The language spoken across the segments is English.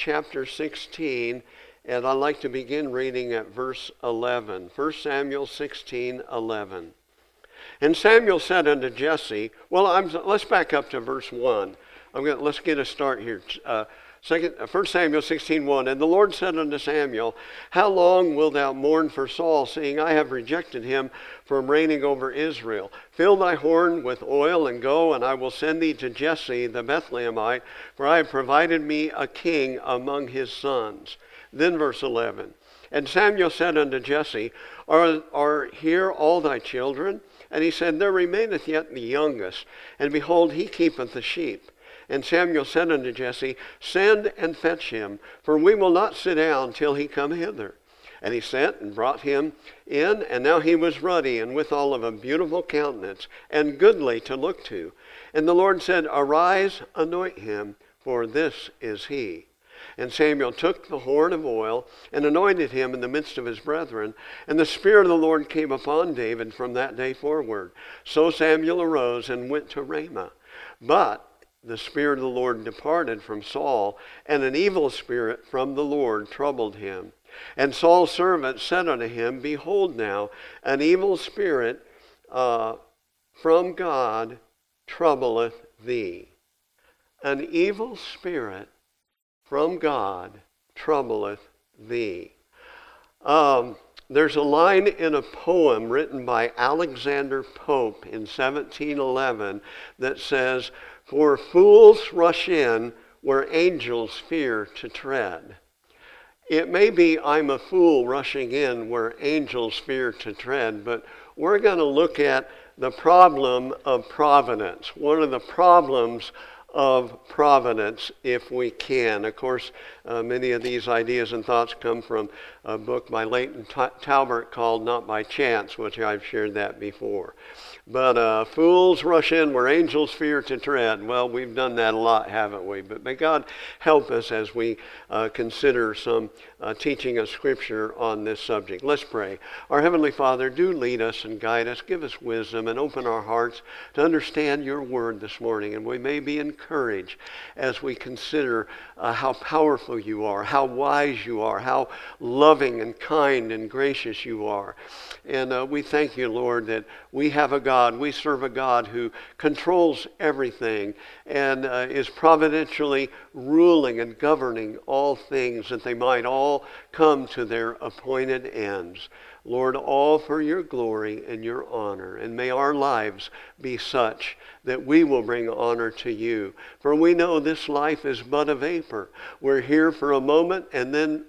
chapter 16, and I'd like to begin reading at verse 11. 1 Samuel 16:11. And Samuel said unto Jesse, let's back up to verse 1. Let's get a start here. 1 Samuel 16:1. And the Lord said unto Samuel, How long wilt thou mourn for Saul, seeing I have rejected him from reigning over Israel? Fill thy horn with oil, and go, and I will send thee to Jesse the Bethlehemite, for I have provided me a king among his sons. Then verse 11. And Samuel said unto Jesse, Are here all thy children? And he said, There remaineth yet the youngest, and behold, he keepeth the sheep. And Samuel said unto Jesse, Send and fetch him, for we will not sit down till he come hither. And he sent and brought him in, and now he was ruddy, and withal of a beautiful countenance, and goodly to look to. And the Lord said, Arise, anoint him, for this is he. And Samuel took the horn of oil, and anointed him in the midst of his brethren. And the Spirit of the Lord came upon David from that day forward. So Samuel arose and went to Ramah. But the Spirit of the Lord departed from Saul, and an evil spirit from the Lord troubled him. And Saul's servant said unto him, Behold now, an evil spirit from God troubleth thee. An evil spirit from God troubleth thee. There's a line in a poem written by Alexander Pope in 1711 that says, For fools rush in where angels fear to tread. It may be I'm a fool rushing in where angels fear to tread, but we're going to look at the problem of providence. One of the problems of providence, if we can. Of course, many of these ideas and thoughts come from a book by Leighton Talbert called Not by Chance, which I've shared that before. But fools rush in where angels fear to tread. Well, we've done that a lot, haven't we? But may God help us as we consider some teaching of Scripture on this subject. Let's pray. Our Heavenly Father, do lead us and guide us. Give us wisdom and open our hearts to understand your word this morning. And we may be encouraged as we consider how powerful you are, how wise you are, how loving and kind and gracious you are. And we thank you, Lord, that we have a God, we serve a God who controls everything and is providentially ruling and governing all things, that they might all come to their appointed ends. Lord, all for your glory and your honor. And may our lives be such that we will bring honor to you. For we know this life is but a vapor. We're here for a moment and then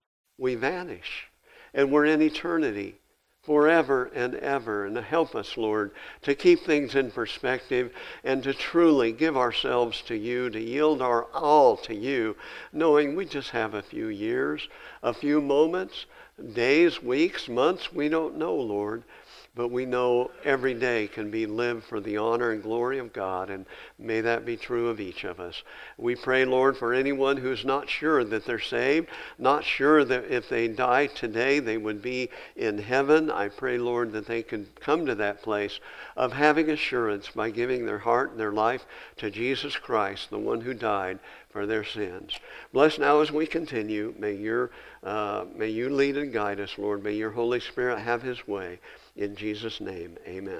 we vanish. And we're in eternity forever and ever. And help us, Lord, to keep things in perspective and to truly give ourselves to you, to yield our all to you, knowing we just have a few years, a few moments, days, weeks, months, we don't know, Lord. But we know every day can be lived for the honor and glory of God, and may that be true of each of us. We pray, Lord, for anyone who's not sure that they're saved, not sure that if they die today they would be in heaven. I pray, Lord, that they could come to that place of having assurance by giving their heart and their life to Jesus Christ, the one who died for their sins. Bless now as we continue. May you lead and guide us, Lord. May your Holy Spirit have his way. In Jesus' name, amen.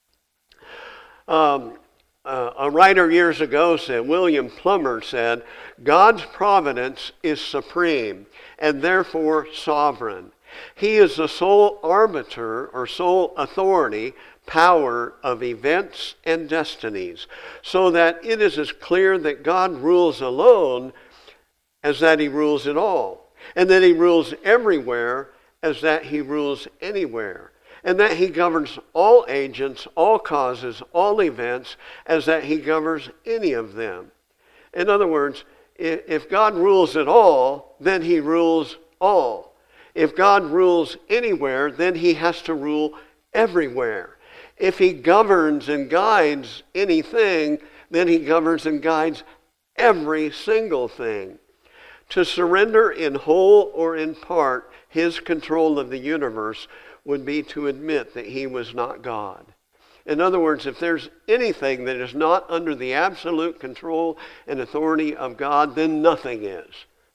A writer years ago said, William Plummer said, God's providence is supreme and therefore sovereign. He is the sole arbiter or sole authority, power of events and destinies, so that it is as clear that God rules alone as that he rules it all, and that he rules everywhere as that he rules anywhere, and that he governs all agents, all causes, all events, as that he governs any of them. In other words, if God rules it all, then he rules all. If God rules anywhere, then he has to rule everywhere. If he governs and guides anything, then he governs and guides every single thing. To surrender in whole or in part his control of the universe would be to admit that he was not God. In other words, if there's anything that is not under the absolute control and authority of God, then nothing is.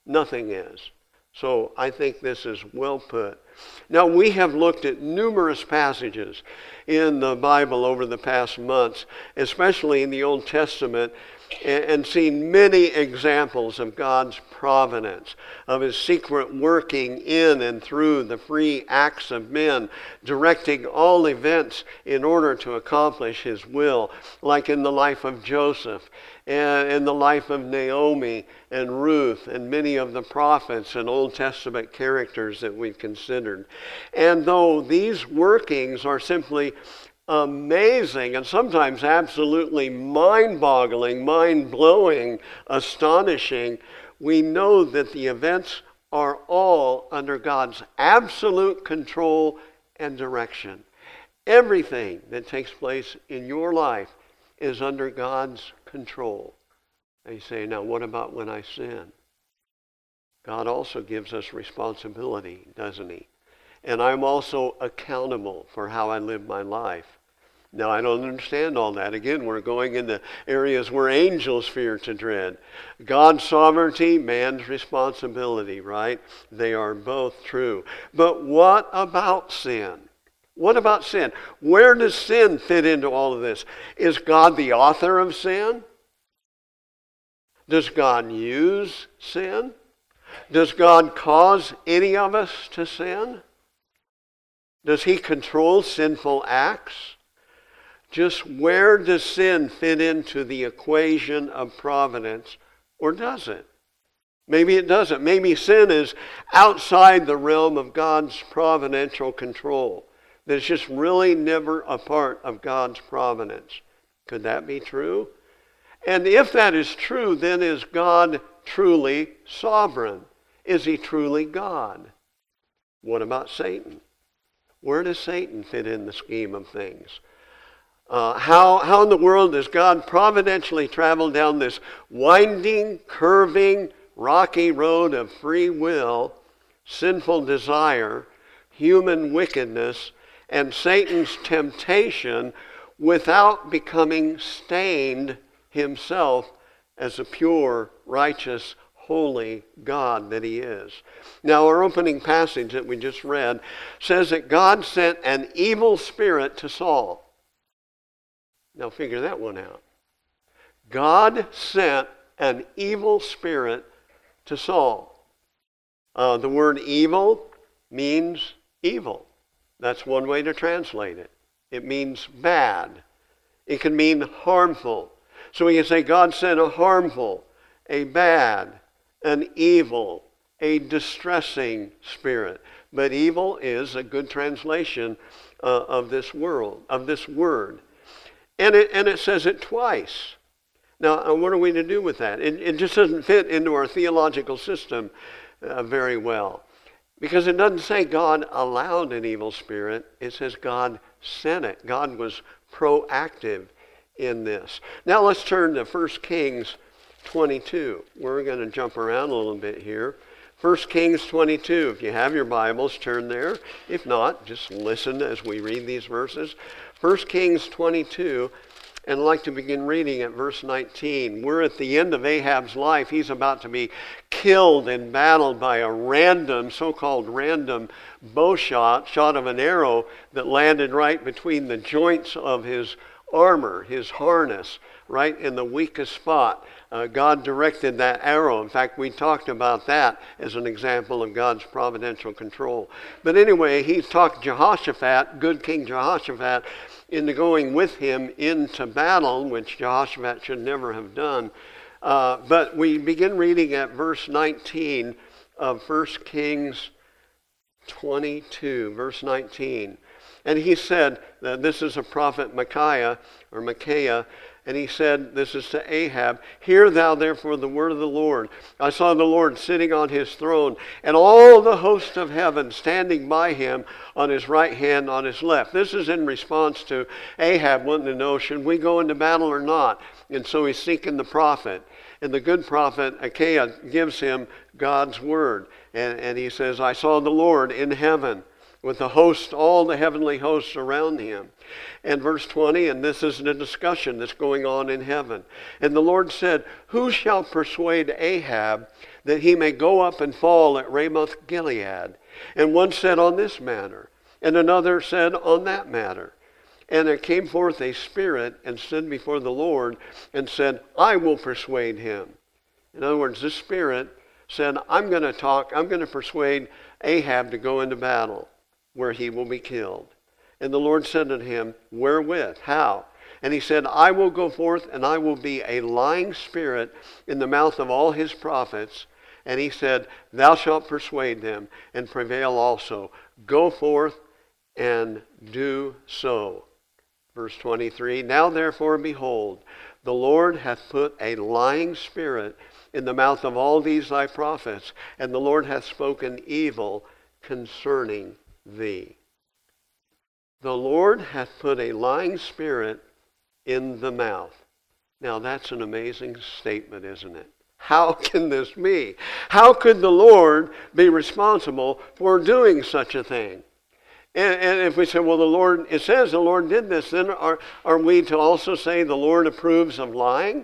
Nothing is. So I think this is well put. Now, we have looked at numerous passages in the Bible over the past months, especially in the Old Testament, and seen many examples of God's providence, of his secret working in and through the free acts of men, directing all events in order to accomplish his will, like in the life of Joseph, and in the life of Naomi and Ruth and many of the prophets and Old Testament characters that we've considered. And though these workings are simply amazing and sometimes absolutely mind-boggling, mind-blowing, astonishing, we know that the events are all under God's absolute control and direction. Everything that takes place in your life is under God's control. And you say, now what about when I sin? God also gives us responsibility, doesn't he? And I'm also accountable for how I live my life. Now, I don't understand all that. Again, we're going into areas where angels fear to tread. God's sovereignty, man's responsibility, right? They are both true. But what about sin? What about sin? Where does sin fit into all of this? Is God the author of sin? Does God use sin? Does God cause any of us to sin? Does he control sinful acts? Just where does sin fit into the equation of providence, or does it? Maybe it doesn't. Maybe sin is outside the realm of God's providential control. That it's just really never a part of God's providence. Could that be true? And if that is true, then is God truly sovereign? Is he truly God? What about Satan? Where does Satan fit in the scheme of things? How in the world does God providentially travel down this winding, curving, rocky road of free will, sinful desire, human wickedness, and Satan's temptation without becoming stained himself as a pure, righteous, holy God that he is? Now, our opening passage that we just read says that God sent an evil spirit to Saul. Now figure that one out. God sent an evil spirit to Saul. The word evil means evil. That's one way to translate it. It means bad. It can mean harmful. So we can say God sent a harmful, a bad, an evil, a distressing spirit. But evil is a good translation of this word. And it says it twice. Now, what are we to do with that? It just doesn't fit into our theological system very well. Because it doesn't say God allowed an evil spirit. It says God sent it. God was proactive in this. Now let's turn to 1 Kings 22. We're going to jump around a little bit here. 1 Kings 22. If you have your Bibles, turn there. If not, just listen as we read these verses. 1 Kings 22, and I'd like to begin reading at verse 19. We're at the end of Ahab's life. He's about to be killed in battle by a so-called random bow shot of an arrow that landed right between the joints of his armor, his harness, right in the weakest spot. God directed that arrow. In fact, we talked about that as an example of God's providential control. But anyway, he talked Jehoshaphat, good King Jehoshaphat, into going with him into battle, which Jehoshaphat should never have done. But we begin reading at verse 19 of 1 Kings 22, verse 19. And he said, this is a prophet Micaiah, and he said, this is to Ahab, "Hear thou therefore the word of the Lord. I saw the Lord sitting on his throne, and all the host of heaven standing by him on his right hand, on his left." This is in response to Ahab wanting to know, should we go into battle or not? And so he's seeking the prophet. And the good prophet Micaiah gives him God's word. And he says, "I saw the Lord in heaven, with the host, all the heavenly hosts around him. And verse 20, and this is the discussion that's going on in heaven. And the Lord said, who shall persuade Ahab that he may go up and fall at Ramoth Gilead? And one said on this matter, and another said on that matter. And there came forth a spirit and stood before the Lord and said, I will persuade him. In other words, this spirit said, I'm going to persuade Ahab to go into battle where he will be killed. And the Lord said unto him, wherewith? How? And he said, I will go forth and I will be a lying spirit in the mouth of all his prophets. And he said, thou shalt persuade them and prevail also. Go forth and do so. Verse 23, now therefore behold, the Lord hath put a lying spirit in the mouth of all these thy prophets, and the Lord hath spoken evil concerning thee. The Lord hath put a lying spirit in the mouth. Now that's an amazing statement, isn't it? How can this be? How could the Lord be responsible for doing such a thing? And if we say, well, it says the Lord did this, then are we to also say the Lord approves of lying?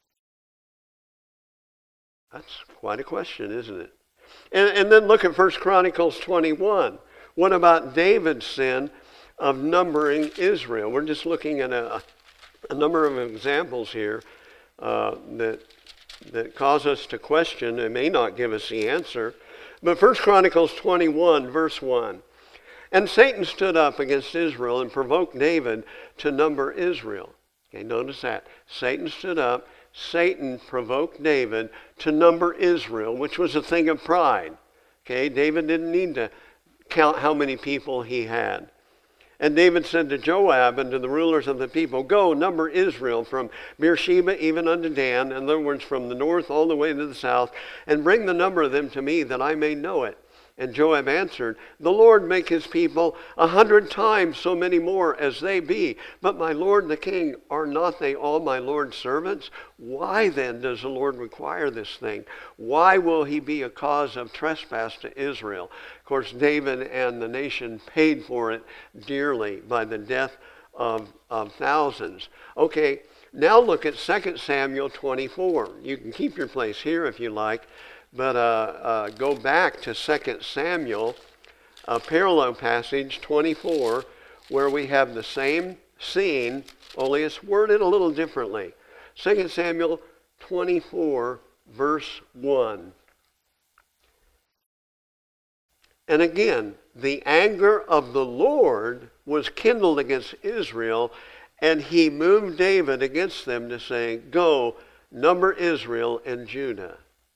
That's quite a question, isn't it? And then look at 1 Chronicles 21. What about David's sin of numbering Israel? We're just looking at a number of examples here that cause us to question and may not give us the answer. But 1 Chronicles 21, verse 1. And Satan stood up against Israel and provoked David to number Israel. Okay, notice that. Satan stood up. Satan provoked David to number Israel, which was a thing of pride. Okay, David didn't need to count how many people he had. And David said to Joab and to the rulers of the people, go, number Israel from Beersheba even unto Dan, in other words, from the north all the way to the south, and bring the number of them to me that I may know it. And Joab answered, the Lord make his people 100 times so many more as they be. But my lord the king, are not they all my lord's servants? Why then does the Lord require this thing? Why will he be a cause of trespass to Israel? Of course, David and the nation paid for it dearly by the death of thousands. Okay, now look at 2 Samuel 24. You can keep your place here if you like. But go back to 2 Samuel, a parallel passage, 24, where we have the same scene, only it's worded a little differently. 2 Samuel 24, verse 1. And again, the anger of the Lord was kindled against Israel, and he moved David against them to say, go, number Israel and Judah.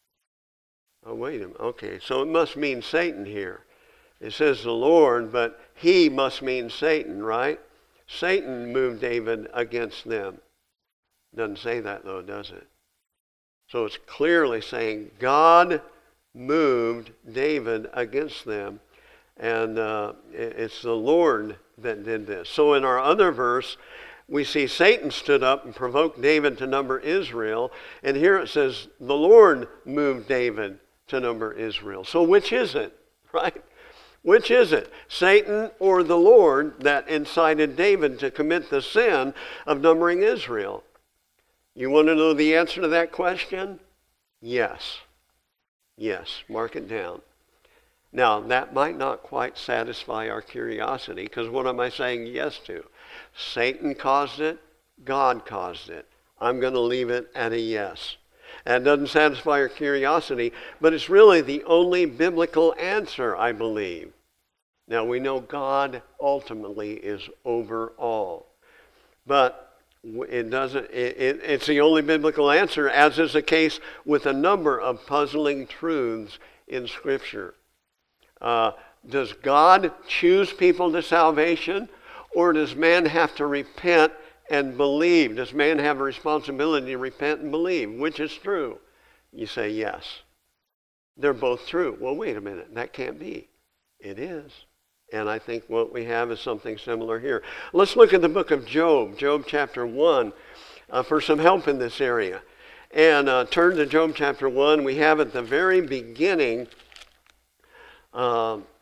Oh, wait a minute. Okay, so it must mean Satan here. It says the Lord, but he must mean Satan, right? Satan moved David against them. Doesn't say that, though, does it? So it's clearly saying God moved David against them, and it's the Lord that did this. So in our other verse, we see Satan stood up and provoked David to number Israel, and here it says the Lord moved David to number Israel. So which is it, right? Which is it? Satan or the Lord that incited David to commit the sin of numbering Israel? You want to know the answer to that question? Yes. Yes, mark it down. Now, that might not quite satisfy our curiosity, because what am I saying yes to? Satan caused it, God caused it. I'm going to leave it at a yes. And it doesn't satisfy our curiosity, but it's really the only biblical answer, I believe. Now, we know God ultimately is over all. But it's the only biblical answer, as is the case with a number of puzzling truths in Scripture. Does God choose people to salvation, or does man have to repent and believe? Does man have a responsibility to repent and believe? Which is true? You say yes. They're both true. Well, wait a minute. That can't be. It is. And I think what we have is something similar here. Let's look at the book of Job, Job chapter 1, for some help in this area. And turn to Job chapter 1. We have at the very beginning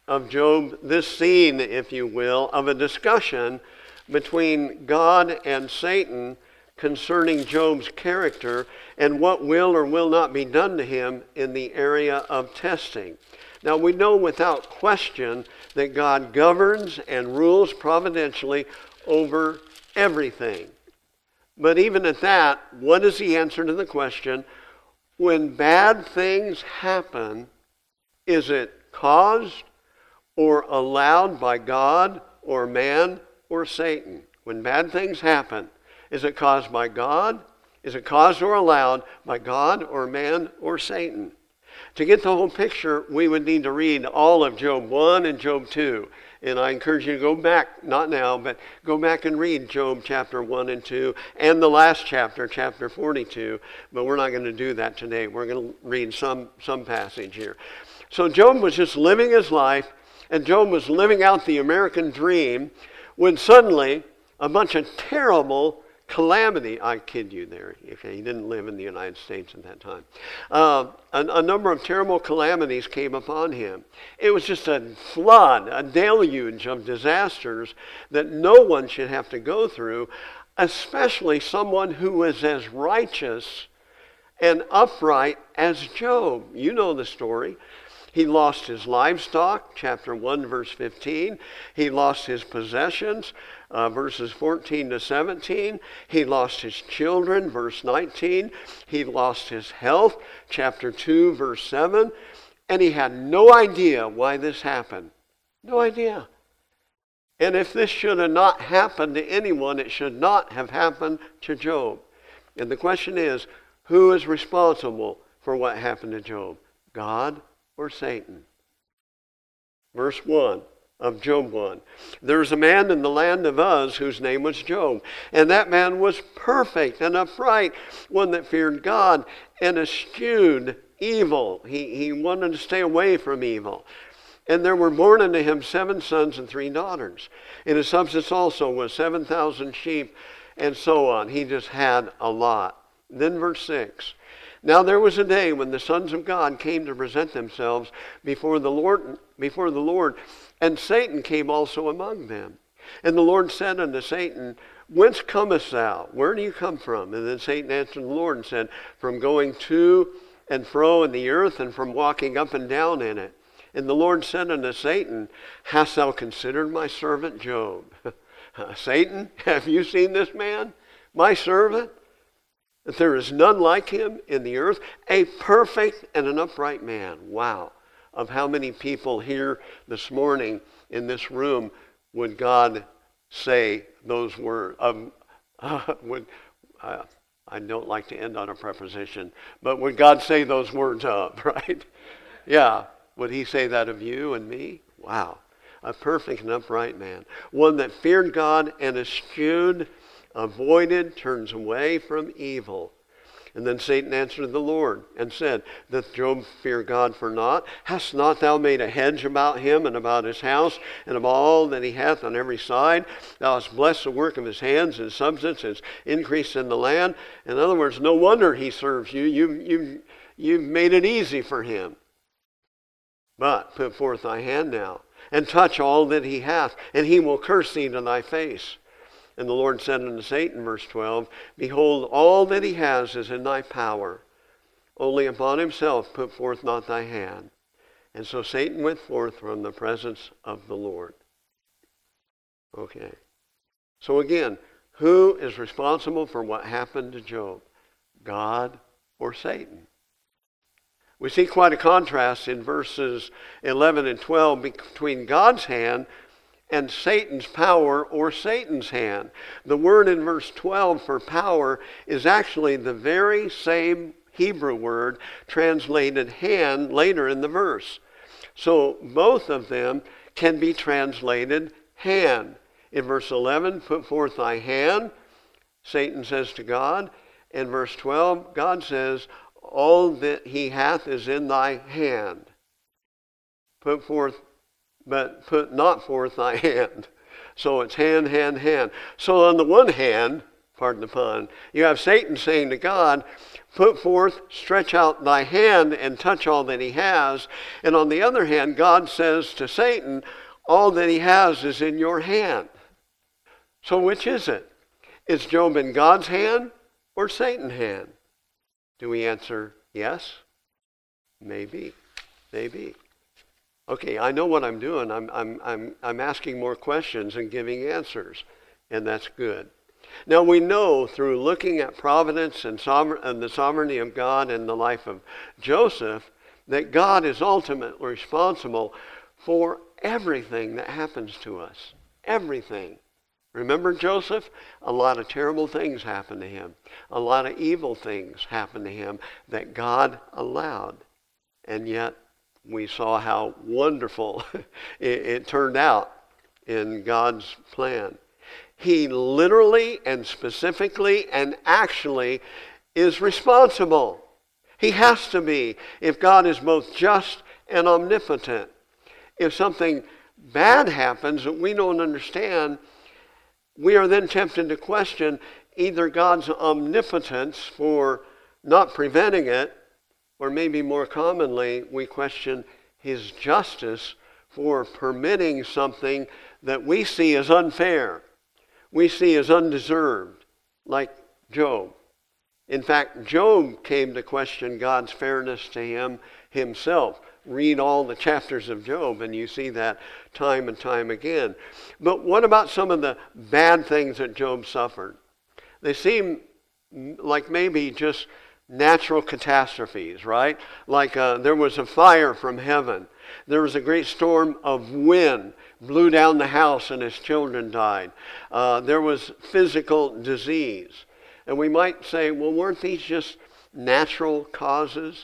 of Job, this scene, if you will, of a discussion between God and Satan concerning Job's character and what will or will not be done to him in the area of testing. Now, we know without question that God governs and rules providentially over everything. But even at that, what is the answer to the question, when bad things happen, is it caused or allowed by God or man or Satan? When bad things happen, is it caused by God? Is it caused or allowed by God or man or Satan? To get the whole picture, we would need to read all of Job 1 and Job 2. And I encourage you to go back, not now, but go back and read Job chapter 1 and 2 and the last chapter, chapter 42. But we're not going to do that today. We're going to read some passage here. So Job was just living his life, and Job was living out the American dream when suddenly a bunch of terrible calamity, I kid you there, okay, he didn't live in the United States at that time. A number of terrible calamities came upon him. It was just a flood, a deluge of disasters that no one should have to go through, especially someone who was as righteous and upright as Job. You know the story. He lost his livestock, chapter 1, verse 15. He lost his possessions, verses 14 to 17. He lost his children, verse 19. He lost his health, chapter 2, verse 7. And he had no idea why this happened. No idea. And if this should have not happened to anyone, it should not have happened to Job. And the question is, who is responsible for what happened to Job? God or Satan? Verse 1 of Job 1. There was a man in the land of Uz whose name was Job. And that man was perfect and upright, one that feared God and eschewed evil. He wanted to stay away from evil. And there were born unto him 7 sons and 3 daughters. And his substance also was 7,000 sheep and so on. He just had a lot. Then verse 6. Now there was a day when the sons of God came to present themselves before the Lord, and Satan came also among them. And the Lord said unto Satan, Whence comest thou? Where do you come from? And then Satan answered the Lord and said, From going to and fro in the earth, and from walking up and down in it. And the Lord said unto Satan, Hast thou considered my servant Job? Satan, have you seen this man, my servant? That there is none like him in the earth, a perfect and an upright man. Wow. Of how many people here this morning in this room would God say those words? I don't like to end on a preposition, but would God say those words of, right? Yeah. Would he say that of you and me? Wow. A perfect and upright man. One that feared God and eschewed, avoided, turns away from evil. And then Satan answered the Lord and said, Doth Job fear God for naught? Hast not thou made a hedge about him and about his house and of all that he hath on every side? Thou hast blessed the work of his hands, and substance is increased in the land. In other words, no wonder he serves you. You've made it easy for him. But put forth thy hand now, and touch all that he hath, and he will curse thee to thy face. And the Lord said unto Satan, verse 12, Behold, all that he has is in thy power. Only upon himself put forth not thy hand. And so Satan went forth from the presence of the Lord. Okay. So again, who is responsible for what happened to Job? God or Satan? We see quite a contrast in verses 11 and 12 between God's hand and Satan's power or Satan's hand. The word in verse 12 for power is actually the very same Hebrew word translated hand later in the verse. So both of them can be translated hand. In verse 11, put forth thy hand, Satan says to God. In verse 12, God says, all that he hath is in thy hand. Put forth, but put not forth thy hand. So it's hand, hand, hand. So on the one hand, pardon the pun. You have Satan saying to God, put forth, stretch out thy hand and touch all that he has. And on the other hand, God says to Satan, all that he has is in your hand. So which is it? Is Job in God's hand or Satan's hand? Do we answer yes? Maybe. Maybe. Okay, I know what I'm doing. I'm asking more questions and giving answers, and that's good. Now we know through looking at providence and the sovereignty of God in the life of Joseph that God is ultimately responsible for everything that happens to us. Everything. Remember Joseph? A lot of terrible things happened to him. A lot of evil things happened to him that God allowed. And yet we saw how wonderful it turned out in God's plan. He literally and specifically and actually is responsible. He has to be if God is both just and omnipotent. If something bad happens that we don't understand, we are then tempted to question either God's omnipotence for not preventing it, or maybe more commonly, we question his justice for permitting something that we see as unfair, we see as undeserved, like Job. In fact, Job came to question God's fairness to him himself. Read all the chapters of Job and you see that time and time again. But what about some of the bad things that Job suffered? They seem like maybe just natural catastrophes, right? Like there was a fire from heaven. There was a great storm of wind, blew down the house and his children died. There was physical disease. And we might say, well, weren't these just natural causes?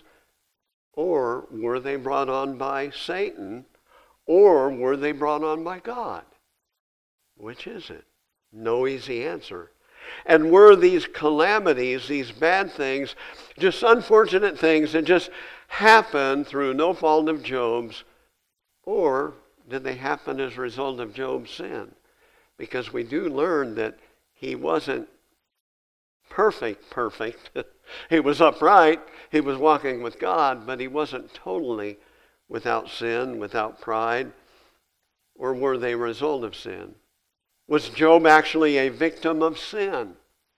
Or were they brought on by Satan? Or were they brought on by God? Which is it? No easy answer. And were these calamities, these bad things, just unfortunate things that just happened through no fault of Job's? Or did they happen as a result of Job's sin? Because we do learn that he wasn't perfect. He was upright. He was walking with God, but he wasn't totally without sin, without pride. Or were they a result of sin? Was Job actually a victim of sin?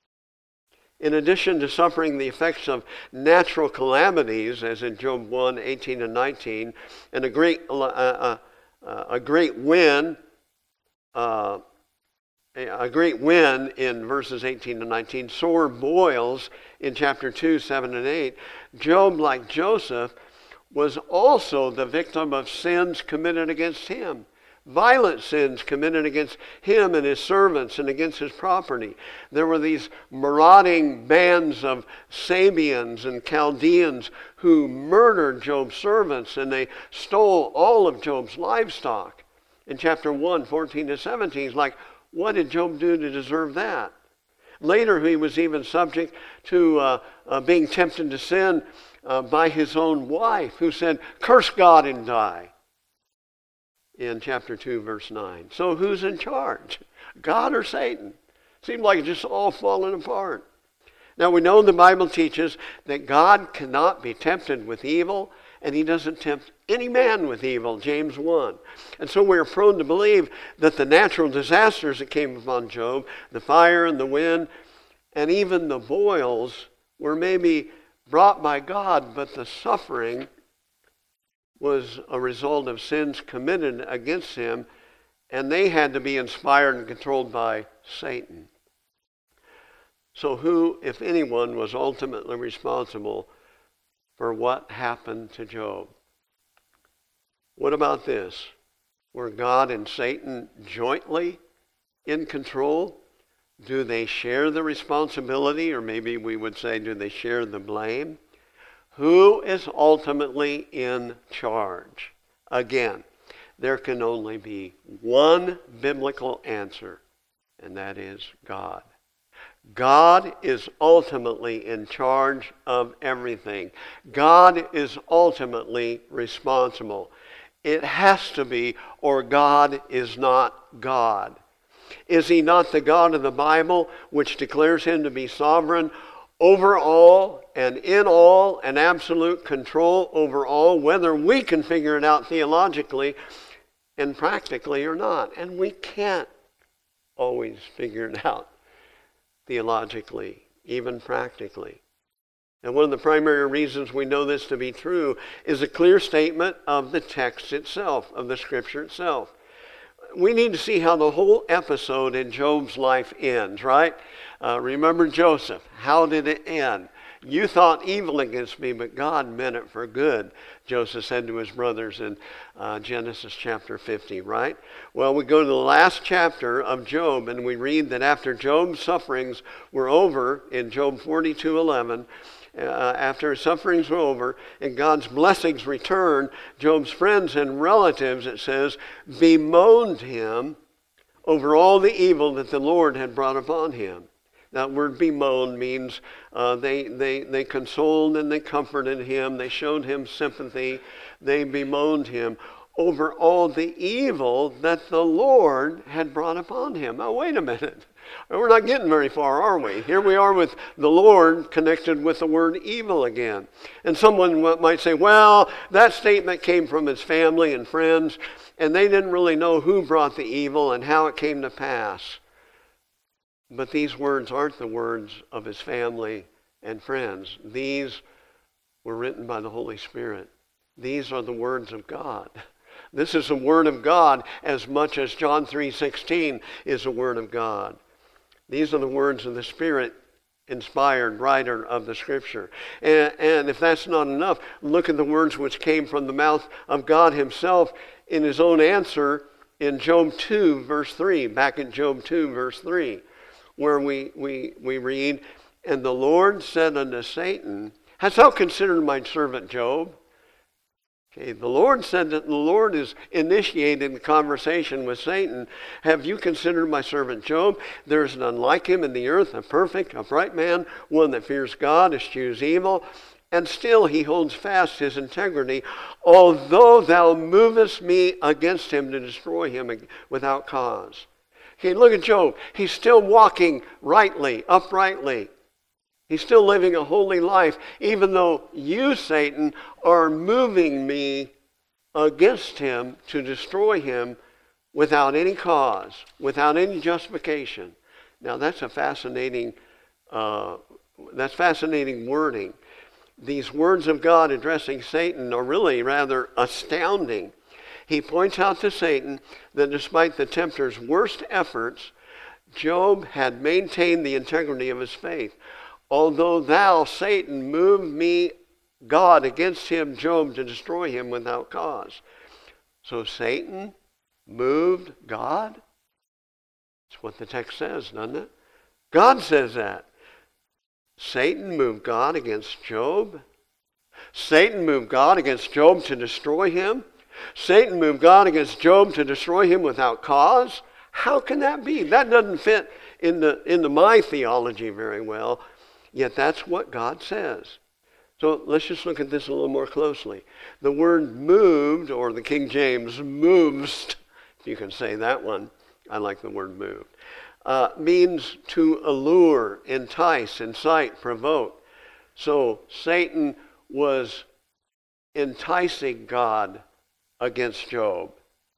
In addition to suffering the effects of natural calamities, as in Job 1, 18 and 19, and a great wind in verses 18 and 19, sore boils in chapter 2, 7 and 8, Job, like Joseph, was also the victim of sins committed against him. Violent sins committed against him and his servants and against his property. There were these marauding bands of Sabeans and Chaldeans who murdered Job's servants, and they stole all of Job's livestock. In chapter 1, 14 to 17, it's like, what did Job do to deserve that? Later, he was even subject to being tempted to sin by his own wife, who said, curse God and die, in chapter 2, verse 9. So who's in charge? God or Satan? Seemed like it's just all falling apart. Now we know the Bible teaches that God cannot be tempted with evil, and he doesn't tempt any man with evil, James 1. And so we're prone to believe that the natural disasters that came upon Job, the fire and the wind, and even the boils, were maybe brought by God, but the suffering was a result of sins committed against him, and they had to be inspired and controlled by Satan. So who, if anyone, was ultimately responsible for what happened to Job? What about this? Were God and Satan jointly in control? Do they share the responsibility, or maybe we would say, do they share the blame? Who is ultimately in charge? Again, there can only be one biblical answer, and that is God. God is ultimately in charge of everything. God is ultimately responsible. It has to be, or God is not God. Is he not the God of the Bible, which declares him to be sovereign over all and in all and absolute control over all, whether we can figure it out theologically and practically or not? And we can't always figure it out theologically, even practically. And one of the primary reasons we know this to be true is a clear statement of the text itself, of the Scripture itself. We need to see how the whole episode in Job's life ends, right? Remember Joseph. How did it end? You thought evil against me, but God meant it for good, Joseph said to his brothers in Genesis chapter 50, right? Well, we go to the last chapter of Job, and we read that after Job's sufferings were over, in Job 42:11, after his sufferings were over and God's blessings returned, Job's friends and relatives, it says, bemoaned him over all the evil that the Lord had brought upon him. That word bemoan means they consoled and they comforted him. They showed him sympathy. They bemoaned him over all the evil that the Lord had brought upon him. Now, wait a minute. We're not getting very far, are we? Here we are with the Lord connected with the word evil again. And someone might say, well, that statement came from his family and friends, and they didn't really know who brought the evil and how it came to pass. But these words aren't the words of his family and friends. These were written by the Holy Spirit. These are the words of God. This is the word of God as much as John 3:16 is the word of God. These are the words of the Spirit-inspired writer of the Scripture. And if that's not enough, look at the words which came from the mouth of God himself in his own answer in Job 2, verse 3. Back in Job 2, verse 3, where we read, and the Lord said unto Satan, hast thou considered my servant Job? Okay, the Lord said that the Lord is initiating the conversation with Satan. Have you considered my servant Job? There is none like him in the earth, a perfect, upright man, one that fears God, eschews evil, and still he holds fast his integrity, although thou movest me against him to destroy him without cause. Okay, look at Job. He's still walking rightly, uprightly. He's still living a holy life, even though you, Satan, are moving me against him to destroy him without any cause, without any justification. Now that's fascinating wording. These words of God addressing Satan are really rather astounding. He points out to Satan that despite the tempter's worst efforts, Job had maintained the integrity of his faith. Although thou, Satan, moved me, God, against him, Job, to destroy him without cause. So Satan moved God? That's what the text says, doesn't it? God says that. Satan moved God against Job. Satan moved God against Job to destroy him. Satan moved God against Job to destroy him without cause. How can that be? That doesn't fit into my theology very well. Yet that's what God says. So let's just look at this a little more closely. The word moved, or the King James moves, if you can say that one. I like the word moved. Means to allure, entice, incite, provoke. So Satan was enticing God against Job.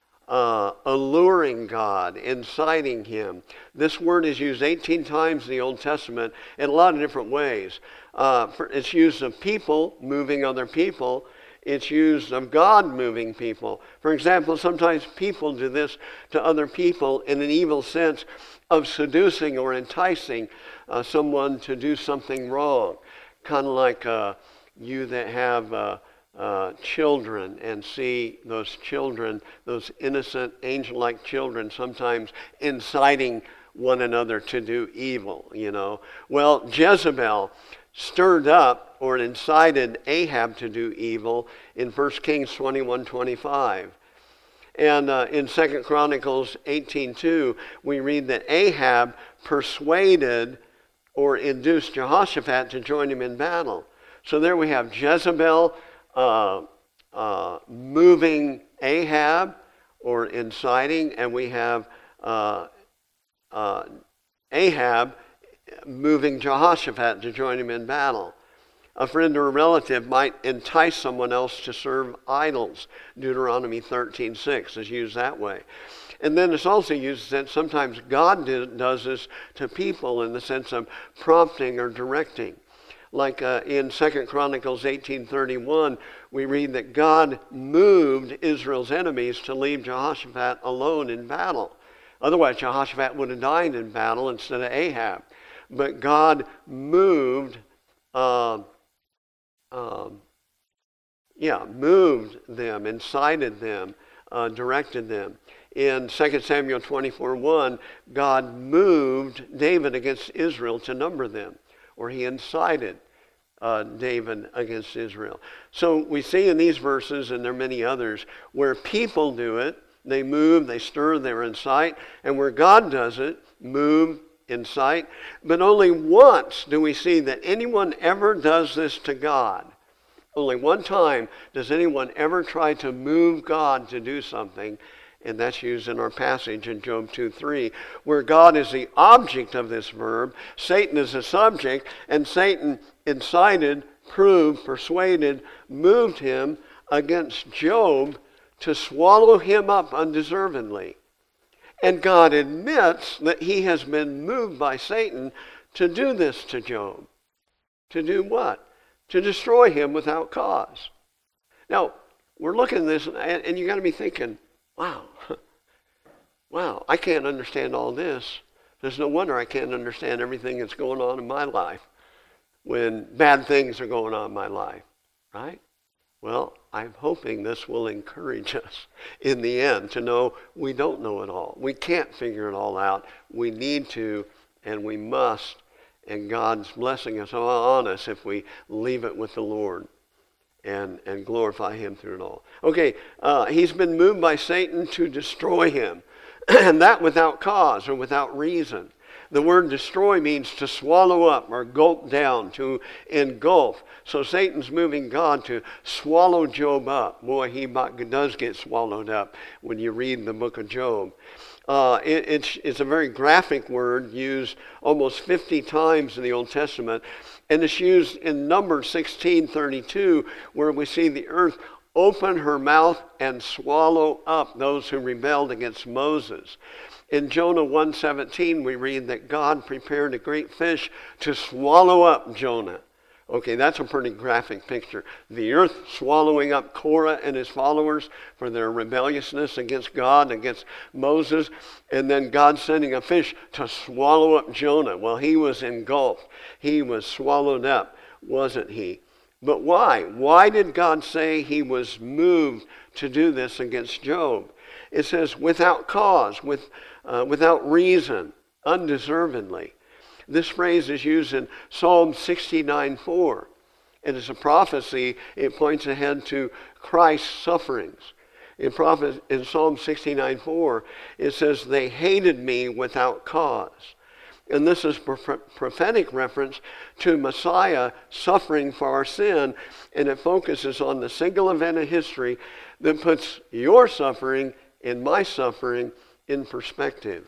Alluring God, inciting him. This word is used 18 times in the Old Testament in a lot of different ways. It's used of people moving other people. It's used of God moving people. For example, sometimes people do this to other people in an evil sense of seducing or enticing someone to do something wrong. Kind of like you that have children and see those children, those innocent angel-like children, sometimes inciting one another to do evil, you know. Well, Jezebel stirred up or incited Ahab to do evil in 1 Kings 21:25. And in 2 Chronicles 18:2, we read that Ahab persuaded or induced Jehoshaphat to join him in battle. So there we have Jezebel moving Ahab or inciting, and we have Ahab moving Jehoshaphat to join him in battle. A friend or a relative might entice someone else to serve idols. Deuteronomy 13:6 is used that way. And then it's also used that sometimes God does this to people in the sense of prompting or directing. Like in 2 Chronicles 18:31, we read that God moved Israel's enemies to leave Jehoshaphat alone in battle. Otherwise, Jehoshaphat would have died in battle instead of Ahab. But God moved moved them, incited them, directed them. In 2 Samuel 24:1, God moved David against Israel to number them, or he incited David against Israel. So we see in these verses, and there are many others, where people do it, they move, they stir, they incite, and where God does it, move, incite. But only once do we see that anyone ever does this to God. Only one time does anyone ever try to move God to do something, and that's used in our passage in Job 2:3, where God is the object of this verb, Satan is the subject, and Satan incited, proved, persuaded, moved him against Job to swallow him up undeservedly. And God admits that he has been moved by Satan to do this to Job. To do what? To destroy him without cause. Now, we're looking at this, and you got to be thinking, wow, I can't understand all this. There's no wonder I can't understand everything that's going on in my life when bad things are going on in my life, right? Well, I'm hoping this will encourage us in the end to know we don't know it all. We can't figure it all out. We need to, and we must, and God's blessing us on us if we leave it with the Lord and glorify him through it all. Okay, he's been moved by Satan to destroy him, and that without cause or without reason. The word destroy means to swallow up or gulp down, to engulf. So Satan's moving God to swallow Job up. Boy, he does get swallowed up when you read the book of Job. It's a very graphic word used almost 50 times in the Old Testament. And it's used in Numbers 16:32, where we see the earth open her mouth and swallow up those who rebelled against Moses. In Jonah 1:17, we read that God prepared a great fish to swallow up Jonah. Okay, that's a pretty graphic picture. The earth swallowing up Korah and his followers for their rebelliousness against God, against Moses, and then God sending a fish to swallow up Jonah. Well, he was engulfed. He was swallowed up, wasn't he? But why? Why did God say he was moved to do this against Job? It says without cause, without reason, undeservedly. This phrase is used in Psalm 69:4. It is a prophecy. It points ahead to Christ's sufferings. In Psalm 69:4, it says, "They hated me without cause." And this is prophetic reference to Messiah suffering for our sin, and it focuses on the single event of history that puts your suffering and my suffering in perspective.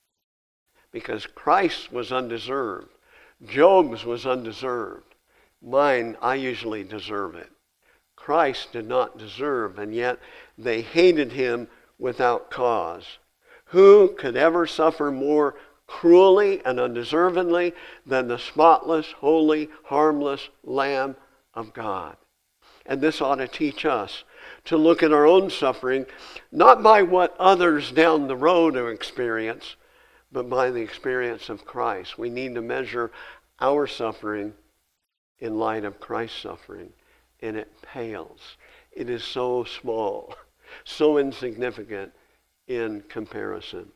Because Christ was undeserved. Job's was undeserved. Mine, I usually deserve it. Christ did not deserve, and yet they hated him without cause. Who could ever suffer more cruelly and undeservedly than the spotless, holy, harmless Lamb of God? And this ought to teach us to look at our own suffering, not by what others down the road experience, but by the experience of Christ. We need to measure our suffering in light of Christ's suffering, and it pales. It is so small, so insignificant in comparison.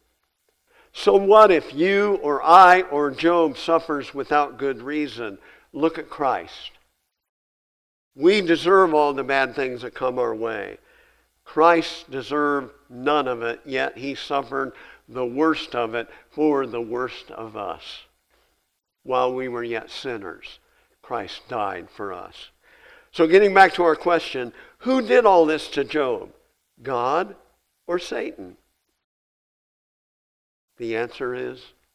So what if you or I or Job suffers without good reason? Look at Christ. We deserve all the bad things that come our way. Christ deserved none of it, yet he suffered the worst of it for the worst of us. While we were yet sinners, Christ died for us. So getting back to our question, who did all this to Job? God or Satan? The answer is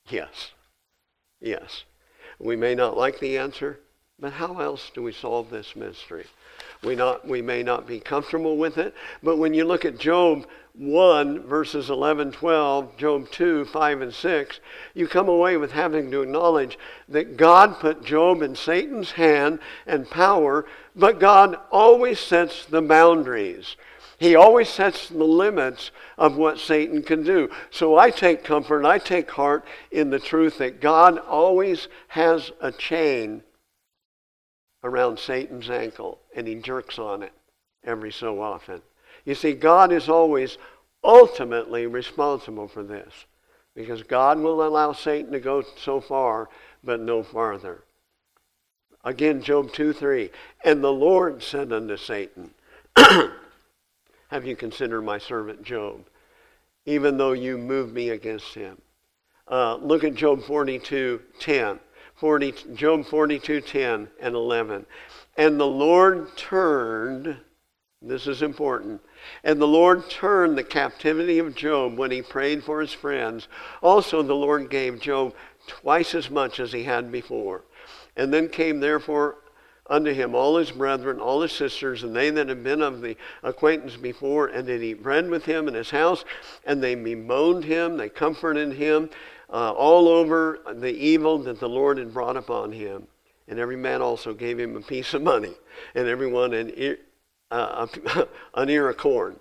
Yes. Yes. We may not like the answer, but how else do we solve this mystery? We may not be comfortable with it, but when you look at Job 1, verses 11, 12, Job 2, 5, and 6, you come away with having to acknowledge that God put Job in Satan's hand and power, but God always sets the boundaries. He always sets the limits of what Satan can do. So I take comfort and I take heart in the truth that God always has a chain around Satan's ankle, and he jerks on it every so often. You see, God is always ultimately responsible for this, because God will allow Satan to go so far, but no farther. Again, Job 2:3, and the Lord said unto Satan, have you considered my servant Job, even though you moved me against him? Look at Job 42:10. Job 42:10 and 11. And the Lord turned, this is important, and the Lord turned the captivity of Job when he prayed for his friends. Also the Lord gave Job twice as much as he had before. And then came therefore unto him all his brethren, all his sisters, and they that had been of the acquaintance before, and did eat bread with him in his house, and they bemoaned him, they comforted him, all over the evil that the Lord had brought upon him. And every man also gave him a piece of money, and every one an ear of corn.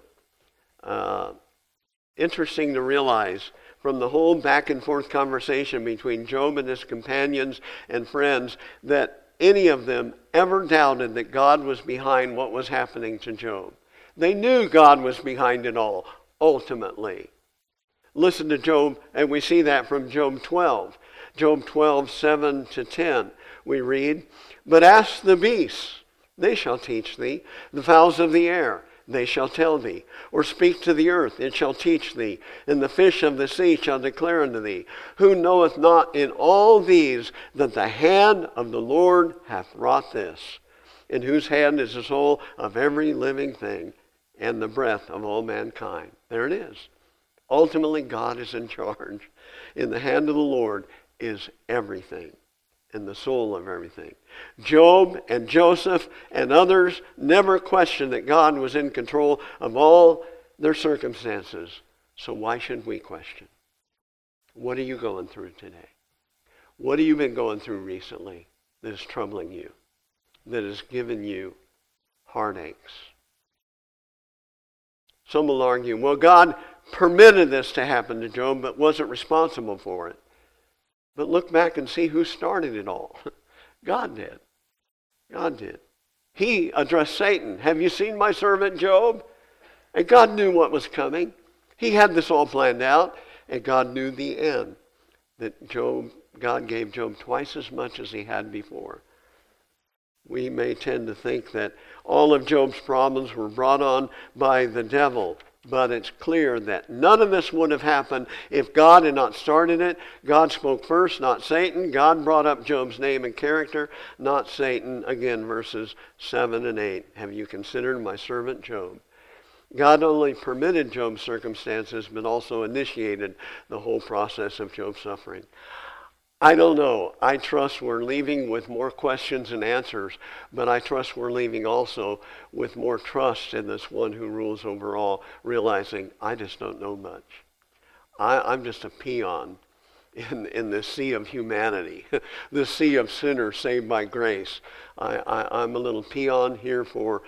Interesting to realize from the whole back and forth conversation between Job and his companions and friends that any of them ever doubted that God was behind what was happening to Job. They knew God was behind it all, ultimately. Listen to Job, and we see that from Job 12. Job 12, 7 to 10. We read, but ask the beasts, they shall teach thee. The fowls of the air, they shall tell thee. Or speak to the earth, it shall teach thee. And the fish of the sea shall declare unto thee. Who knoweth not in all these that the hand of the Lord hath wrought this? In whose hand is the soul of every living thing, and the breath of all mankind. There it is. Ultimately, God is in charge. In the hand of the Lord is everything, and the soul of everything. Job and Joseph and others never questioned that God was in control of all their circumstances. So why should we question? What are you going through today? What have you been going through recently that is troubling you, that has given you heartaches? Some will argue, well, God permitted this to happen to Job, but wasn't responsible for it. But look back and see who started it all. God did. God did. He addressed Satan. Have you seen my servant Job? And God knew what was coming. He had this all planned out, and God knew the end. That God gave Job twice as much as he had before. We may tend to think that all of Job's problems were brought on by the devil. But it's clear that none of this would have happened if God had not started it. God spoke first, not Satan. God brought up Job's name and character, not Satan. Again, verses 7 and 8. Have you considered my servant Job? God not only permitted Job's circumstances, but also initiated the whole process of Job's suffering. I don't know. I trust we're leaving with more questions and answers, but I trust we're leaving also with more trust in this one who rules over all, realizing I just don't know much. I'm just a peon in the sea of humanity, the sea of sinners saved by grace. I'm a little peon here for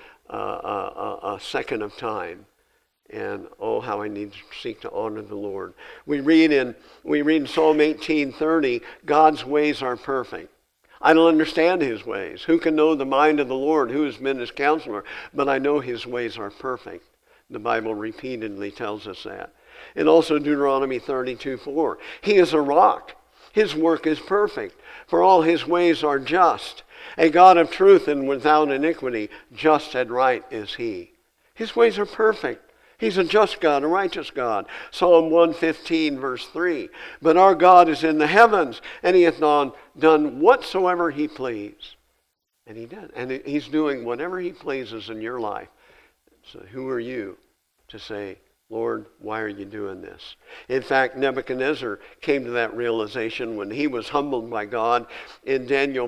a second of time. And oh, how I need to seek to honor the Lord. We read in Psalm 18:30, God's ways are perfect. I don't understand his ways. Who can know the mind of the Lord? Who has been his counselor? But I know his ways are perfect. The Bible repeatedly tells us that. And also Deuteronomy 32:4. He is a rock. His work is perfect. For all his ways are just. A God of truth and without iniquity. Just and right is he. His ways are perfect. He's a just God, a righteous God. Psalm 115, verse 3. But our God is in the heavens, and he hath done whatsoever he please. And he did. And he's doing whatever he pleases in your life. So who are you to say, Lord, why are you doing this? In fact, Nebuchadnezzar came to that realization when he was humbled by God. In Daniel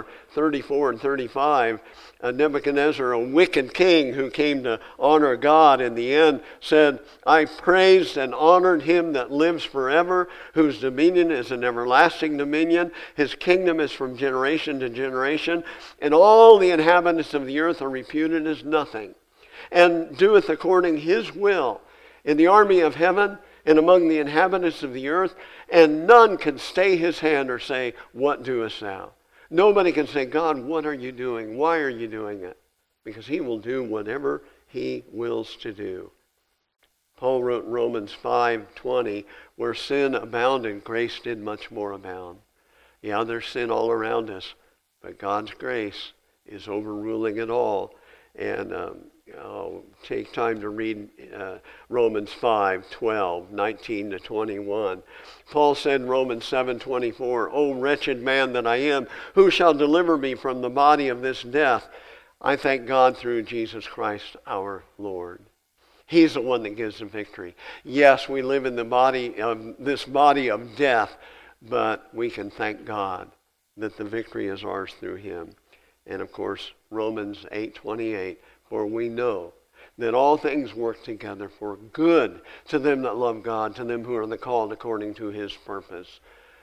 4:34 and 35, Nebuchadnezzar, a wicked king who came to honor God, in the end said, I praised and honored him that lives forever, whose dominion is an everlasting dominion. His kingdom is from generation to generation, and all the inhabitants of the earth are reputed as nothing, and doeth according his will in the army of heaven and among the inhabitants of the earth, and none can stay his hand or say, what doest thou? Nobody can say, God, what are you doing? Why are you doing it? Because he will do whatever he wills to do. Paul wrote in Romans 5:20, where sin abounded, grace did much more abound. Yeah, there's sin all around us, but God's grace is overruling it all. And I'll take time to read Romans 5:12, 19 to 21. Paul said in Romans 7:24, O wretched man that I am, who shall deliver me from the body of this death? I thank God through Jesus Christ our Lord. He's the one that gives the victory. Yes, we live in this body of death, but we can thank God that the victory is ours through him. And of course, Romans 8:28, for we know that all things work together for good to them that love God, to them who are the called according to his purpose.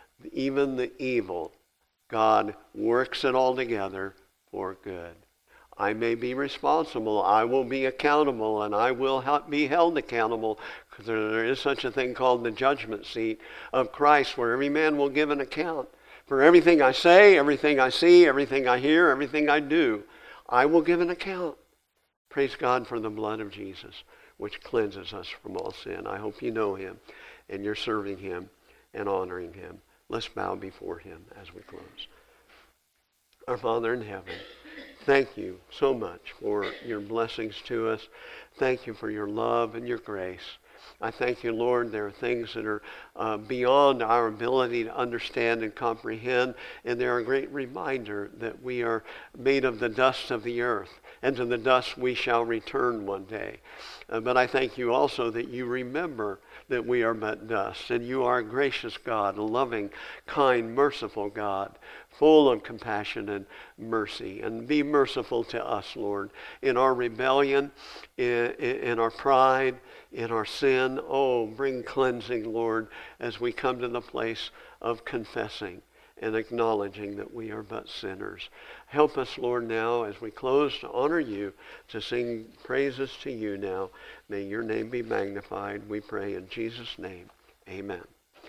Even the evil, God works it all together for good. I may be responsible, I will be accountable, and I will be held accountable, because there is such a thing called the judgment seat of Christ, where every man will give an account. For everything I say, everything I see, everything I hear, everything I do, I will give an account. Praise God for the blood of Jesus, which cleanses us from all sin. I hope you know him, and you're serving him and honoring him. Let's bow before him as we close. Our Father in heaven, thank you so much for your blessings to us. Thank you for your love and your grace. I thank you, Lord, there are things that are beyond our ability to understand and comprehend, and they're a great reminder that we are made of the dust of the earth, and to the dust we shall return one day. But I thank you also that you remember that we are but dust, and you are a gracious God, a loving, kind, merciful God, full of compassion and mercy. And be merciful to us, Lord, in our rebellion, in our pride, in our sin. Oh, bring cleansing, Lord, as we come to the place of confessing and acknowledging that we are but sinners. Help us, Lord, now as we close to honor you, to sing praises to you now. May your name be magnified, we pray in Jesus' name. Amen.